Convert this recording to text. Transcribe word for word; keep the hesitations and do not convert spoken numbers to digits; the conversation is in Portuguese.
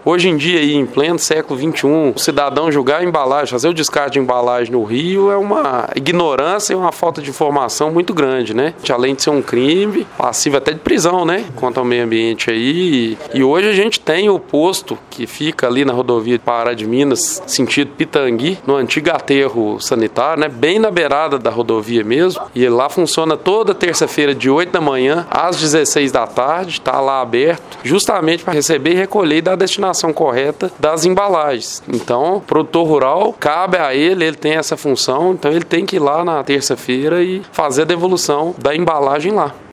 Hoje em dia, aí, em pleno século vinte e um, o cidadão julgar a embalagem, fazer o descarte de embalagem no rio é uma ignorância e uma falta de informação muito grande, né? Além de ser um crime, passivo até de prisão, né? Quanto ao meio ambiente aí. E hoje a gente tem o posto que fica ali na rodovia Pará de Minas, sentido Pitangui, no antigo aterro sanitário, né? Bem na beirada da rodovia mesmo. E lá funciona toda terça-feira de oito da manhã às dezesseis da tarde, tá lá aberto, justamente para receber e recolher e dar a destinação correta das embalagens. Então, o produtor rural, cabe a ele, ele tem essa função, então ele tem que ir lá na terça-feira e fazer a devolução da embalagem lá.